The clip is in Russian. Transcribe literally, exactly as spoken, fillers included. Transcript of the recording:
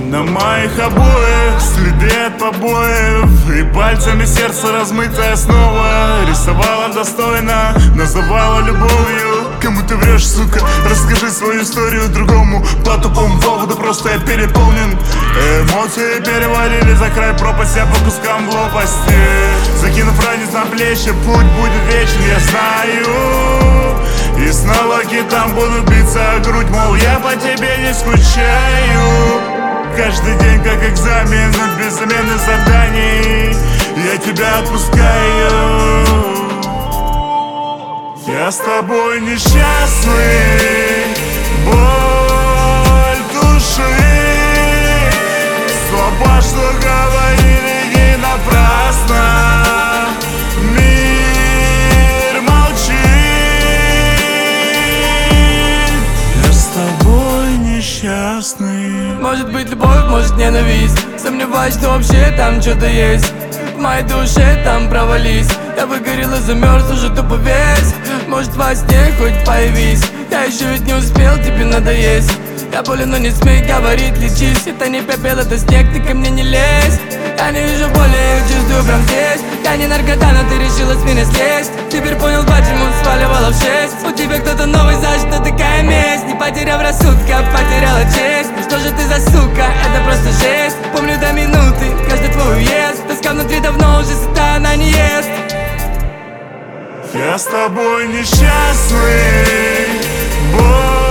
На моих обоях следы от побоев, и пальцами сердце размытое снова. Рисовала достойно, называла любовью. Кому ты врешь, сука? Расскажи свою историю другому. По тупому поводу просто я переполнен. Эмоции перевалили за край пропасти, я по кускам в лопасти. Закинув ранец на плечи, путь будет вечен, я знаю. И снова китам буду биться о грудь, мол, я по тебе не скучаю. Каждый день как экзамен, без замены заданий. Я тебя отпускаю. Я с тобой несчастный, боль души. Слова, что говорили, не напрасно. Мир молчит. Я с тобой несчастный. Может быть любовь, может ненависть. Сомневаюсь, что вообще там что-то есть. В моей душе там провались. Я выгорел и замерз, уже тупо весь. Может во сне хоть появись. Я еще ведь не успел тебе надоесть. Я болен, но не смей говорить, лечись. Это не пепел, это снег, ты ко мне не лезь. Я не вижу боли, я чувствую прям здесь. Я не наркота, но ты решила с меня слезть. Теперь понял, почему сваливала в шесть. У тебя кто-то новый, за что такая месть? Не потеряв рассудка, потеряла честь. Ну что же ты за сука, это просто жесть. Помню до минуты, каждый твой уезд. Тоска внутри давно уже сыта, она не ест. Я с тобой несчастный, боль